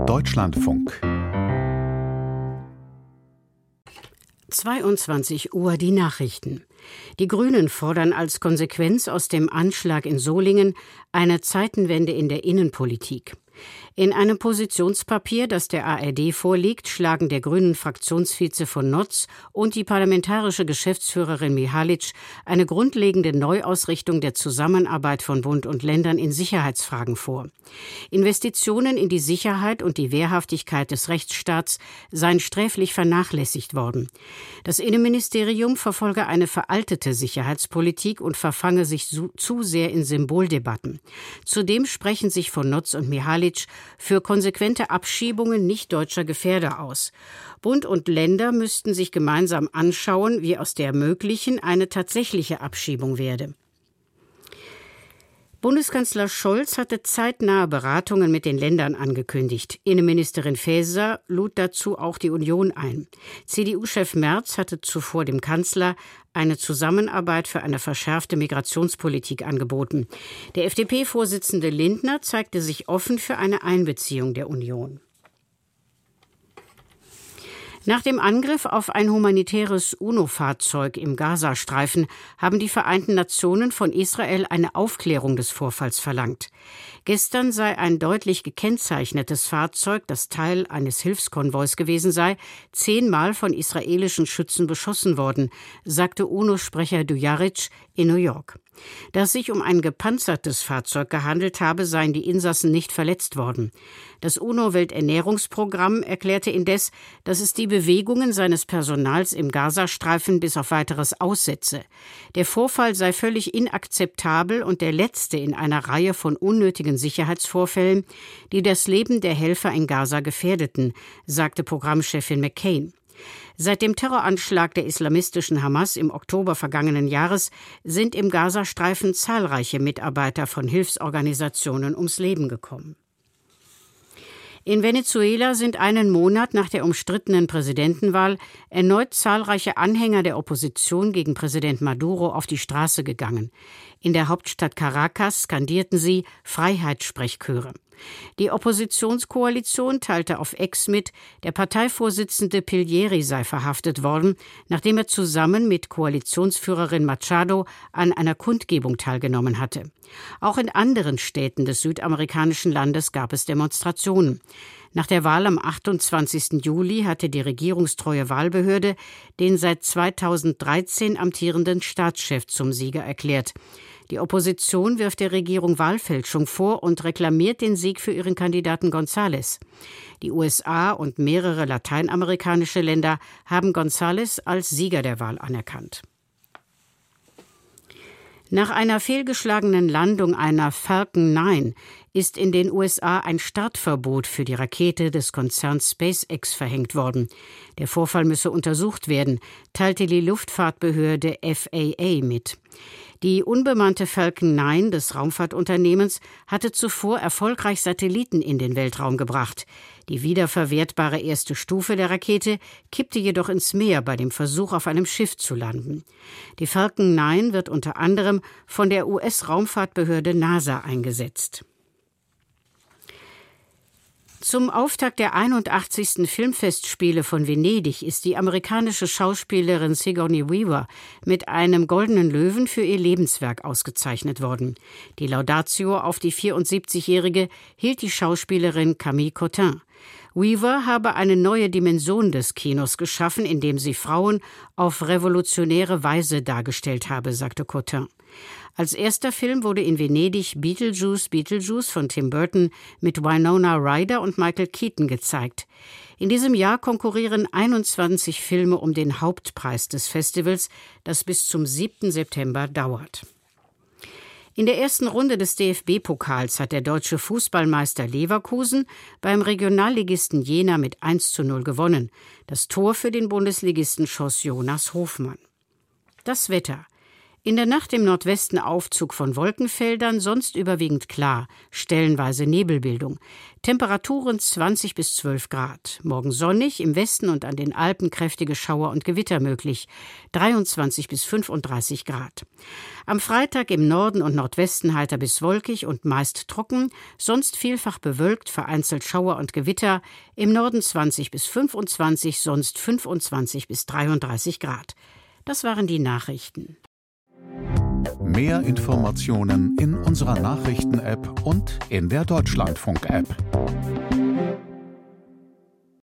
Deutschlandfunk. 22 Uhr die Nachrichten. Die Grünen fordern als Konsequenz aus dem Anschlag in Solingen eine Zeitenwende in der Innenpolitik. In einem Positionspapier, das der ARD vorliegt, schlagen der Grünen-Fraktionsvize von Notz und die parlamentarische Geschäftsführerin Mihalic eine grundlegende Neuausrichtung der Zusammenarbeit von Bund und Ländern in Sicherheitsfragen vor. Investitionen in die Sicherheit und die Wehrhaftigkeit des Rechtsstaats seien sträflich vernachlässigt worden. Das Innenministerium verfolge eine veraltete Sicherheitspolitik und verfange sich zu sehr in Symboldebatten. Zudem sprechen sich von Notz und Mihalic für konsequente Abschiebungen nicht-deutscher Gefährder aus. Bund und Länder müssten sich gemeinsam anschauen, wie aus der möglichen eine tatsächliche Abschiebung werde. Bundeskanzler Scholz hatte zeitnahe Beratungen mit den Ländern angekündigt. Innenministerin Faeser lud dazu auch die Union ein. CDU-Chef Merz hatte zuvor dem Kanzler eine Zusammenarbeit für eine verschärfte Migrationspolitik angeboten. Der FDP-Vorsitzende Lindner zeigte sich offen für eine Einbeziehung der Union. Nach dem Angriff auf ein humanitäres UNO-Fahrzeug im Gazastreifen haben die Vereinten Nationen von Israel eine Aufklärung des Vorfalls verlangt. Gestern sei ein deutlich gekennzeichnetes Fahrzeug, das Teil eines Hilfskonvois gewesen sei, 10-mal von israelischen Schützen beschossen worden, sagte UNO-Sprecher Dujarric in New York. Da es sich um ein gepanzertes Fahrzeug gehandelt habe, seien die Insassen nicht verletzt worden. Das UNO-Welternährungsprogramm erklärte indes, dass es die Bewegungen seines Personals im Gazastreifen bis auf Weiteres aussetze. Der Vorfall sei völlig inakzeptabel und der letzte in einer Reihe von unnötigen Sicherheitsvorfällen, die das Leben der Helfer in Gaza gefährdeten, sagte Programmchefin McCain. Seit dem Terroranschlag der islamistischen Hamas im Oktober vergangenen Jahres sind im Gazastreifen zahlreiche Mitarbeiter von Hilfsorganisationen ums Leben gekommen. In Venezuela sind einen Monat nach der umstrittenen Präsidentenwahl erneut zahlreiche Anhänger der Opposition gegen Präsident Maduro auf die Straße gegangen. In der Hauptstadt Caracas skandierten sie Freiheitssprechchöre. Die Oppositionskoalition teilte auf X mit, der Parteivorsitzende Piglieri sei verhaftet worden, nachdem er zusammen mit Koalitionsführerin Machado an einer Kundgebung teilgenommen hatte. Auch in anderen Städten des südamerikanischen Landes gab es Demonstrationen. Nach der Wahl am 28. Juli hatte die regierungstreue Wahlbehörde den seit 2013 amtierenden Staatschef zum Sieger erklärt. Die Opposition wirft der Regierung Wahlfälschung vor und reklamiert den Sieg für ihren Kandidaten González. Die USA und mehrere lateinamerikanische Länder haben González als Sieger der Wahl anerkannt. Nach einer fehlgeschlagenen Landung einer Falcon 9 ist in den USA ein Startverbot für die Rakete des Konzerns SpaceX verhängt worden. Der Vorfall müsse untersucht werden, teilte die Luftfahrtbehörde FAA mit. Die unbemannte Falcon 9 des Raumfahrtunternehmens hatte zuvor erfolgreich Satelliten in den Weltraum gebracht. Die wiederverwertbare erste Stufe der Rakete kippte jedoch ins Meer bei dem Versuch, auf einem Schiff zu landen. Die Falcon 9 wird unter anderem von der US-Raumfahrtbehörde NASA eingesetzt. Zum Auftakt der 81. Filmfestspiele von Venedig ist die amerikanische Schauspielerin Sigourney Weaver mit einem Goldenen Löwen für ihr Lebenswerk ausgezeichnet worden. Die Laudatio auf die 74-Jährige hielt die Schauspielerin Camille Cotin. Weaver habe eine neue Dimension des Kinos geschaffen, indem sie Frauen auf revolutionäre Weise dargestellt habe, sagte Cotin. Als erster Film wurde in Venedig Beetlejuice von Tim Burton mit Winona Ryder und Michael Keaton gezeigt. In diesem Jahr konkurrieren 21 Filme um den Hauptpreis des Festivals, das bis zum 7. September dauert. In der ersten Runde des DFB-Pokals hat der deutsche Fußballmeister Leverkusen beim Regionalligisten Jena mit 1:0 gewonnen. Das Tor für den Bundesligisten schoss Jonas Hofmann. Das Wetter. In der Nacht im Nordwesten Aufzug von Wolkenfeldern, sonst überwiegend klar, stellenweise Nebelbildung. Temperaturen 20 bis 12 Grad. Morgen sonnig, im Westen und an den Alpen kräftige Schauer und Gewitter möglich. 23 bis 35 Grad. Am Freitag im Norden und Nordwesten heiter bis wolkig und meist trocken, sonst vielfach bewölkt, vereinzelt Schauer und Gewitter. Im Norden 20 bis 25, sonst 25 bis 33 Grad. Das waren die Nachrichten. Mehr Informationen in unserer Nachrichten-App und in der Deutschlandfunk-App.